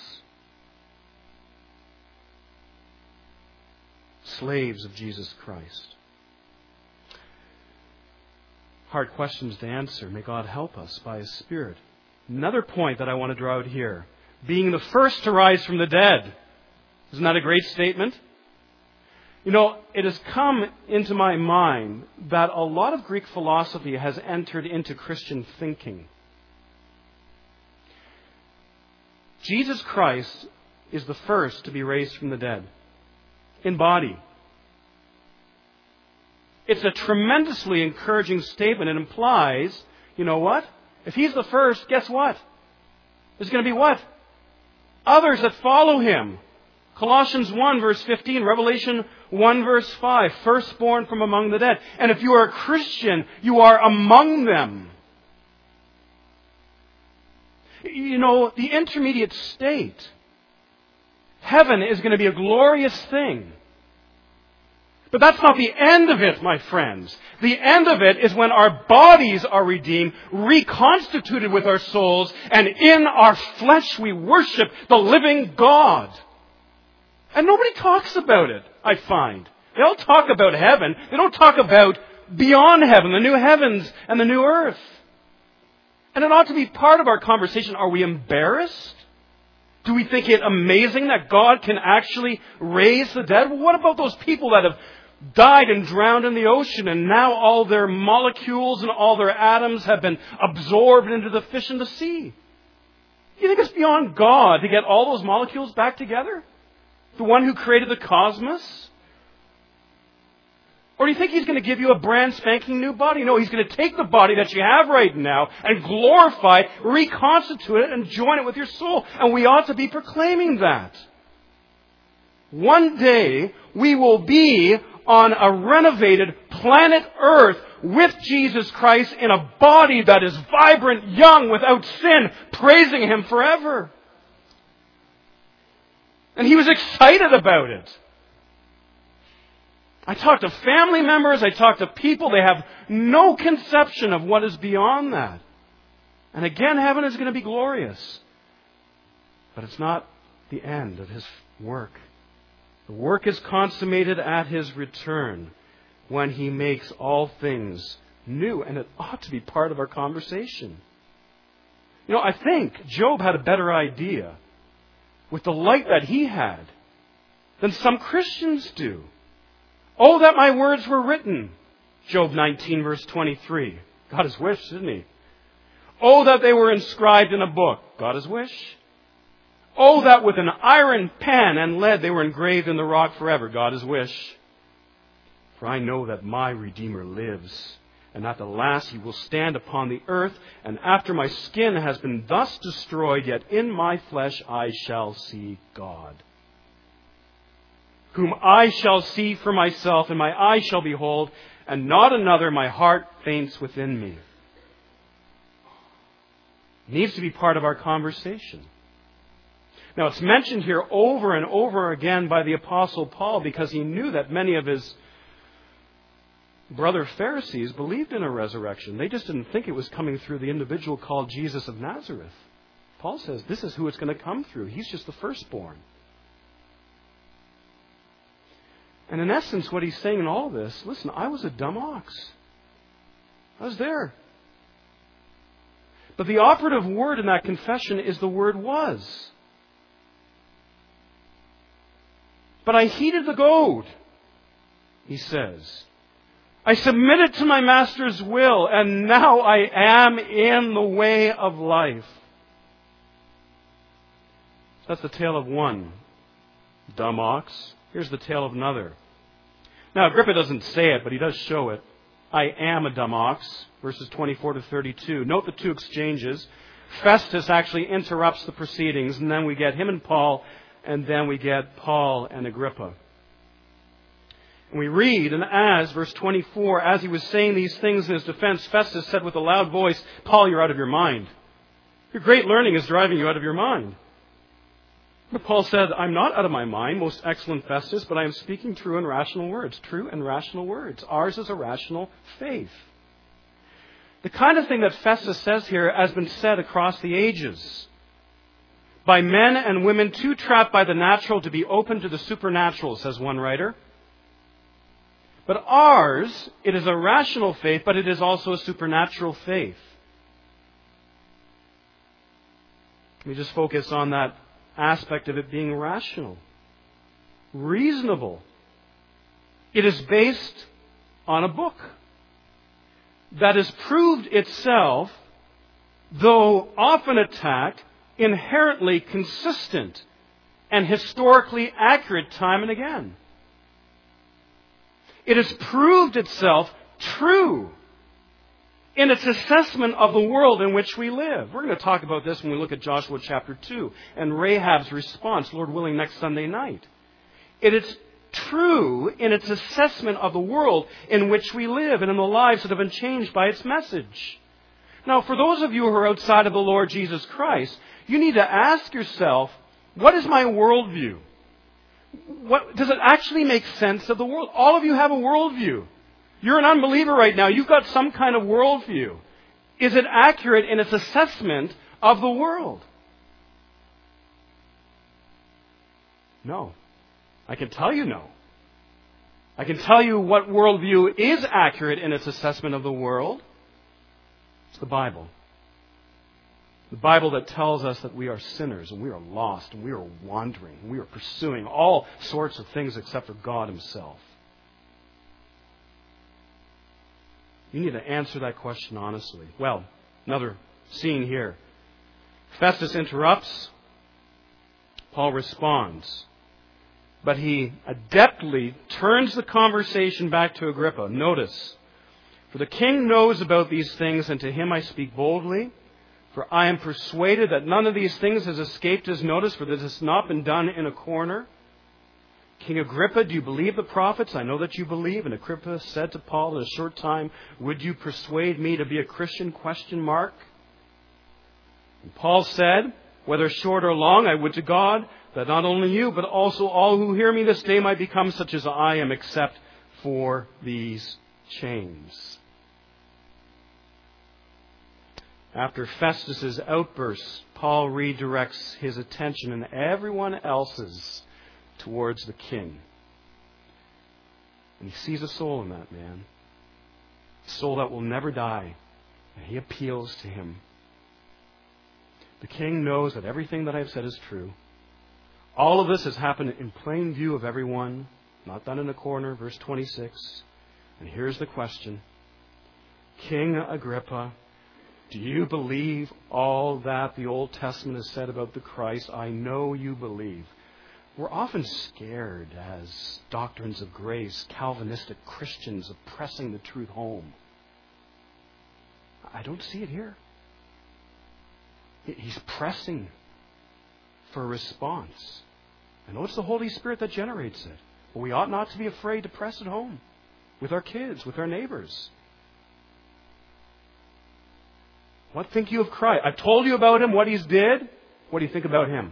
Slaves of Jesus Christ. Hard questions to answer. May God help us by His Spirit. Another point that I want to draw out here. Being the first to rise from the dead. Isn't that a great statement? You know, it has come into my mind that a lot of Greek philosophy has entered into Christian thinking. Jesus Christ is the first to be raised from the dead. In body. It's a tremendously encouraging statement. It implies, you know what? If He's the first, guess what? There's going to be what? others that follow him. Colossians one verse fifteen, Revelation one verse five, firstborn from among the dead. And if you are a Christian, you are among them. You know, the intermediate state, heaven, is going to be a glorious thing. But that's not the end of it, my friends. The end of it is when our bodies are redeemed, reconstituted with our souls, and in our flesh we worship the living God. And nobody talks about it, I find. They all talk about heaven. They don't talk about beyond heaven, the new heavens and the new earth. And it ought to be part of our conversation. Are we embarrassed? Do we think it amazing that God can actually raise the dead? Well, what about those people that have died and drowned in the ocean, and now all their molecules and all their atoms have been absorbed into the fish in the sea? You think it's beyond God to get all those molecules back together? The one who created the cosmos? Or do you think He's going to give you a brand spanking new body? No, He's going to take the body that you have right now and glorify it, reconstitute it, and join it with your soul. And we ought to be proclaiming that. One day, we will be on a renovated planet Earth with Jesus Christ in a body that is vibrant, young, without sin, praising Him forever. And He was excited about it. I talk to family members, I talk to people, they have no conception of what is beyond that. And again, heaven is going to be glorious. But it's not the end of His work. The work is consummated at His return when He makes all things new. And it ought to be part of our conversation. You know, I think Job had a better idea with the light that he had than some Christians do. Oh, that my words were written. Job nineteen verse twenty-three. God has wished, didn't He? Oh, that they were inscribed in a book. God has wished. Oh, that with an iron pen and lead they were engraved in the rock forever. God has wished. For I know that my Redeemer lives, and at the last He will stand upon the earth, and after my skin has been thus destroyed, yet in my flesh I shall see God, whom I shall see for myself, and my eyes shall behold, and not another. My heart faints within me. It needs to be part of our conversation. Now, it's mentioned here over and over again by the Apostle Paul because he knew that many of his brother Pharisees believed in a resurrection. They just didn't think it was coming through the individual called Jesus of Nazareth. Paul says this is who it's going to come through. He's just the firstborn. And in essence, what he's saying in all this, listen, I was a dumb ox. I was there. But the operative word in that confession is the word was. But I heeded the goad, he says. I submitted to my master's will, and now I am in the way of life. That's the tale of one dumb ox. Here's the tale of another. Now, Agrippa doesn't say it, but he does show it. I am a dumb ox, verses twenty-four to thirty-two. Note the two exchanges. Festus actually interrupts the proceedings, and then we get him and Paul, and then we get Paul and Agrippa. And we read, and as, verse twenty-four, as he was saying these things in his defense, Festus said with a loud voice, Paul, you're out of your mind. Your great learning is driving you out of your mind. But Paul said, I'm not out of my mind, most excellent Festus, but I am speaking true and rational words. True and rational words. Ours is a rational faith. The kind of thing that Festus says here has been said across the ages by men and women too trapped by the natural to be open to the supernatural, says one writer. But ours, it is a rational faith, but it is also a supernatural faith. Let me just focus on that aspect of it being rational, reasonable. It is based on a book that has proved itself, though often attacked, inherently consistent and historically accurate time and again. It has proved itself true in its assessment of the world in which we live. We're going to talk about this when we look at Joshua chapter two and Rahab's response, Lord willing, next Sunday night. It is true in its assessment of the world in which we live and in the lives that have been changed by its message. Now, for those of you who are outside of the Lord Jesus Christ, you need to ask yourself, what is my worldview? What, does it actually make sense of the world? All of you have a worldview. You're an unbeliever right now. You've got some kind of worldview. Is it accurate in its assessment of the world? No. I can tell you no. I can tell you what worldview is accurate in its assessment of the world. It's the Bible. The Bible that tells us that we are sinners and we are lost and we are wandering and we are pursuing all sorts of things except for God Himself. You need to answer that question honestly. Well, another scene here. Festus interrupts. Paul responds. But he adeptly turns the conversation back to Agrippa. Notice, for the king knows about these things, and to him I speak boldly. For I am persuaded that none of these things has escaped his notice, for this has not been done in a corner. King Agrippa, do you believe the prophets? I know that you believe. And Agrippa said to Paul in a short time, would you persuade me to be a Christian? Question mark. And Paul said, whether short or long, I would to God that not only you, but also all who hear me this day might become such as I am, except for these chains. After Festus's outburst, Paul redirects his attention and everyone else's towards the king. And he sees a soul in that man. A soul that will never die. And he appeals to him. The king knows that everything that I've said is true. All of this has happened in plain view of everyone, not done in a corner, verse twenty-six. And here's the question. King Agrippa, do you believe all that the Old Testament has said about the Christ? I know you believe. We're often scared as doctrines of grace, Calvinistic Christians, of pressing the truth home. I don't see it here. He's pressing for a response. I know it's the Holy Spirit that generates it, but we ought not to be afraid to press it home with our kids, with our neighbors. What think you of Christ? I've told you about Him, what He's did. What do you think about Him?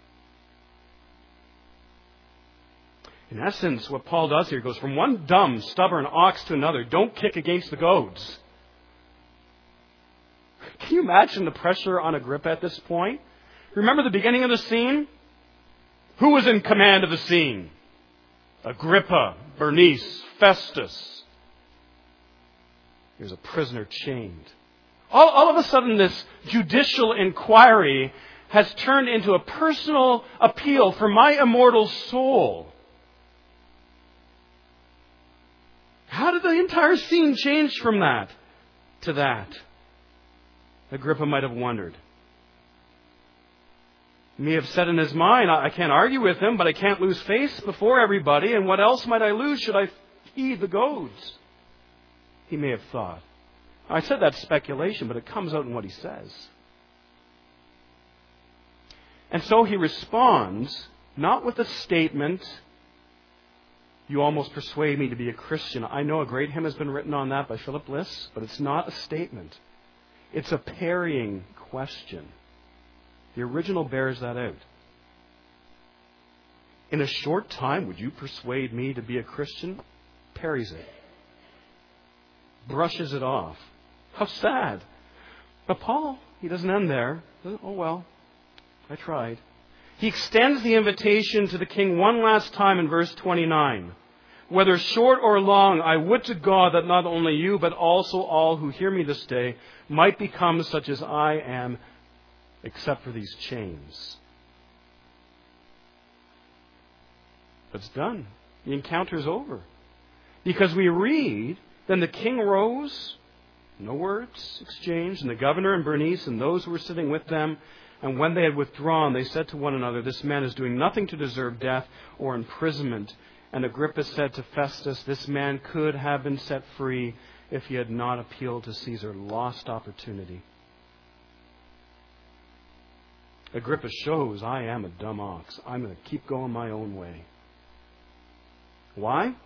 In essence, what Paul does here goes from one dumb, stubborn ox to another. Don't kick against the goads. Can you imagine the pressure on Agrippa at this point? Remember the beginning of the scene? Who was in command of the scene? Agrippa, Bernice, Festus. Here's a prisoner chained. All, all of a sudden, this judicial inquiry has turned into a personal appeal for my immortal soul. How did the entire scene change from that to that? Agrippa might have wondered. He may have said in his mind, I can't argue with him, but I can't lose face before everybody, and what else might I lose should I feed the goads? He may have thought. I said that's speculation, but it comes out in what he says. And so he responds, not with a statement, you almost persuade me to be a Christian. I know a great hymn has been written on that by Philip Bliss, but it's not a statement. It's a parrying question. The original bears that out. In a short time, would you persuade me to be a Christian? Parries it. Brushes it off. How sad. But Paul, he doesn't end there. Oh well, I tried. He extends the invitation to the king one last time in verse twenty-nine. Whether short or long, I would to God that not only you, but also all who hear me this day might become such as I am, except for these chains. It's done. The encounter's over. Because we read, then the king rose, no words exchanged, and the governor and Bernice and those who were sitting with them, and when they had withdrawn, they said to one another, this man is doing nothing to deserve death or imprisonment. And Agrippa said to Festus, this man could have been set free if he had not appealed to Caesar. Lost opportunity. Agrippa shows, I am a dumb ox. I'm going to keep going my own way. Why?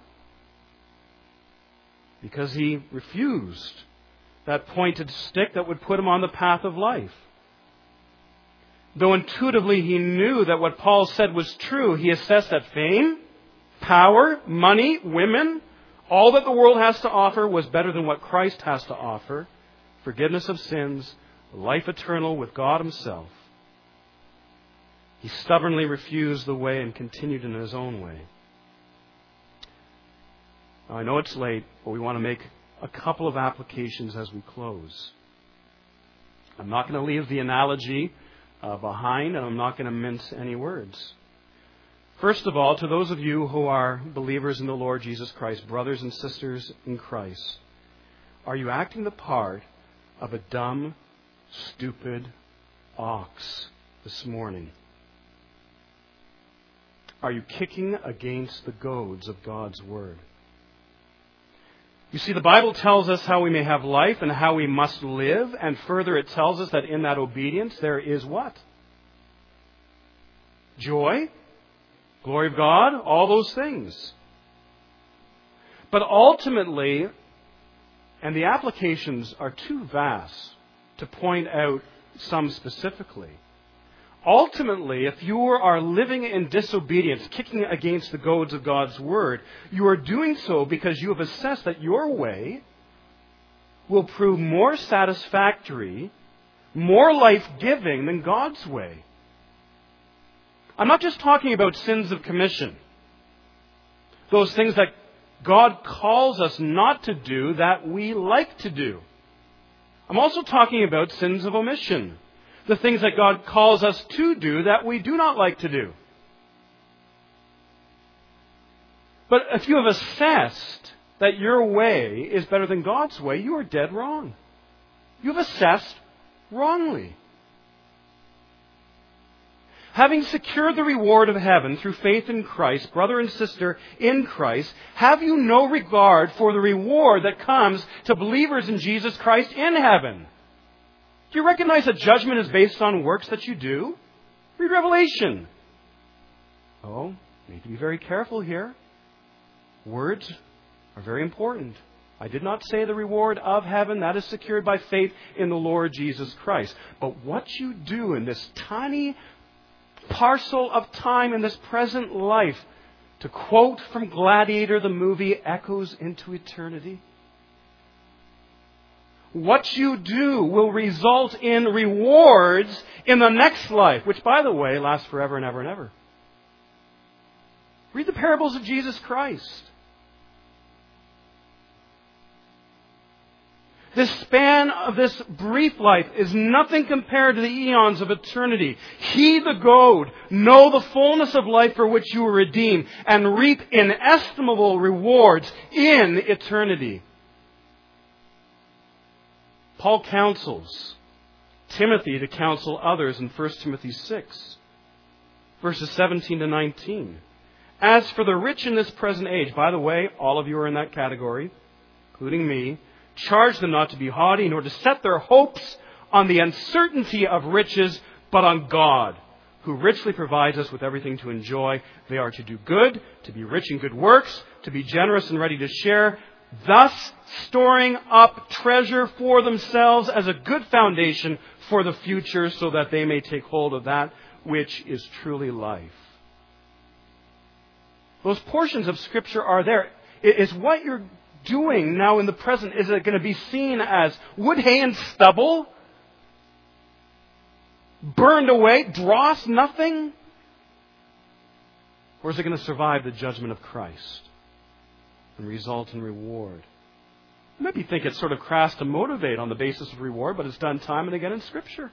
Because he refused that pointed stick that would put him on the path of life. Though intuitively he knew that what Paul said was true, he assessed that fame, power, money, women, all that the world has to offer was better than what Christ has to offer. Forgiveness of sins, life eternal with God Himself. He stubbornly refused the way and continued in his own way. Now, I know it's late, but we want to make a couple of applications as we close. I'm not going to leave the analogy uh, behind, and I'm not going to mince any words. First of all, to those of you who are believers in the Lord Jesus Christ, brothers and sisters in Christ, are you acting the part of a dumb, stupid ox this morning? Are you kicking against the goads of God's Word? You see, the Bible tells us how we may have life and how we must live, and further it tells us that in that obedience there is what? Joy, glory of God, all those things. But ultimately, and the applications are too vast to point out some specifically, ultimately, if you are living in disobedience, kicking against the goads of God's Word, you are doing so because you have assessed that your way will prove more satisfactory, more life-giving than God's way. I'm not just talking about sins of commission, those things that God calls us not to do that we like to do. I'm also talking about sins of omission. The things that God calls us to do that we do not like to do. But if you have assessed that your way is better than God's way, you are dead wrong. You have assessed wrongly. Having secured the reward of heaven through faith in Christ, brother and sister in Christ, have you no regard for the reward that comes to believers in Jesus Christ in heaven? Do you recognize that judgment is based on works that you do? Read Revelation. Oh, you need to be very careful here. Words are very important. I did not say the reward of heaven. That is secured by faith in the Lord Jesus Christ. But what you do in this tiny parcel of time in this present life, to quote from Gladiator, the movie, echoes into eternity. What you do will result in rewards in the next life, which, by the way, lasts forever and ever and ever. Read the parables of Jesus Christ. This span of this brief life is nothing compared to the eons of eternity. Heed the goad, know the fullness of life for which you were redeemed, and reap inestimable rewards in eternity. Paul counsels Timothy to counsel others in First Timothy six, verses seventeen to nineteen. As for the rich in this present age, by the way, all of you are in that category, including me, charge them not to be haughty, nor to set their hopes on the uncertainty of riches, but on God, who richly provides us with everything to enjoy. They are to do good, to be rich in good works, to be generous and ready to share, thus storing up treasure for themselves as a good foundation for the future, so that they may take hold of that which is truly life. Those portions of Scripture are there. Is what you're doing now in the present, is it going to be seen as wood, hay, and stubble? Burned away, dross, nothing? Or is it going to survive the judgment of Christ and result in reward? You maybe think it's sort of crass to motivate on the basis of reward, but it's done time and again in Scripture.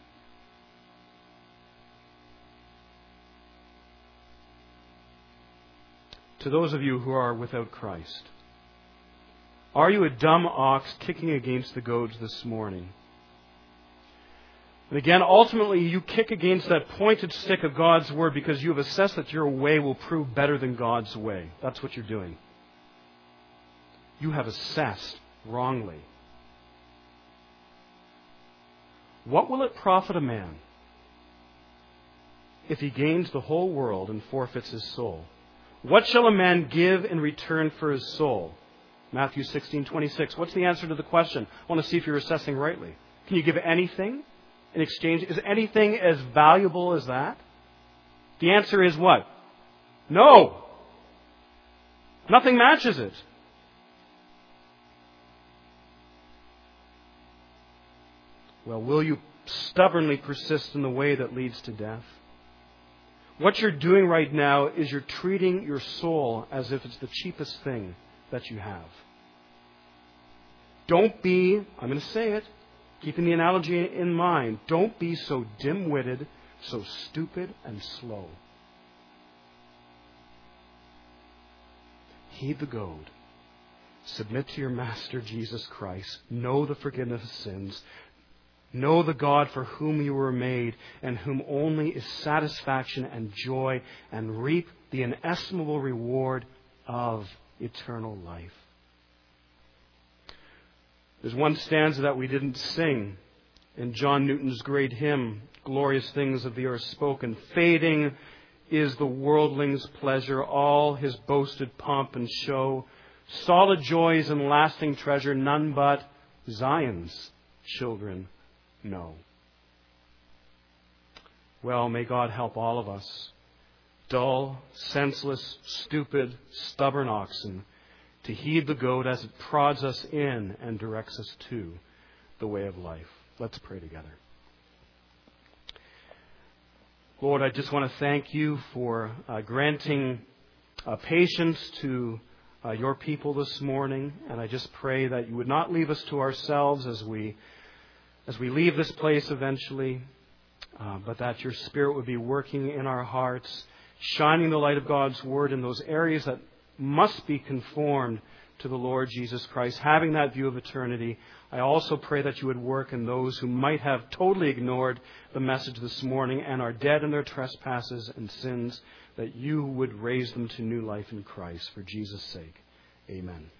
To those of you who are without Christ, are you a dumb ox kicking against the goads this morning? And again, ultimately, you kick against that pointed stick of God's Word because you have assessed that your way will prove better than God's way. That's what you're doing. You have assessed wrongly. What will it profit a man if he gains the whole world and forfeits his soul? What shall a man give in return for his soul? Matthew sixteen twenty-six. What's the answer to the question? I want to see if you're assessing rightly. Can you give anything in exchange? Is anything as valuable as that? The answer is what? No. Nothing matches it. Well, will you stubbornly persist in the way that leads to death? What you're doing right now is you're treating your soul as if it's the cheapest thing that you have. Don't be, I'm going to say it, keeping the analogy in mind, don't be so dim-witted, so stupid and slow. Heed the goad. Submit to your Master Jesus Christ. Know the forgiveness of sins. Know the God for whom you were made, and whom only is satisfaction and joy, and reap the inestimable reward of eternal life. There's one stanza that we didn't sing in John Newton's great hymn, Glorious Things of the Earth Spoken. Fading is the worldling's pleasure, all his boasted pomp and show. Solid joys and lasting treasure, none but Zion's children know. Well, may God help all of us, dull, senseless, stupid, stubborn oxen, to heed the goad as it prods us in and directs us to the way of life. Let's pray together. Lord, I just want to thank you for uh, granting uh, patience to uh, your people this morning. And I just pray that you would not leave us to ourselves as we as we leave this place eventually, uh, but that your Spirit would be working in our hearts, shining the light of God's Word in those areas that must be conformed to the Lord Jesus Christ, having that view of eternity. I also pray that you would work in those who might have totally ignored the message this morning and are dead in their trespasses and sins, that you would raise them to new life in Christ for Jesus' sake. Amen.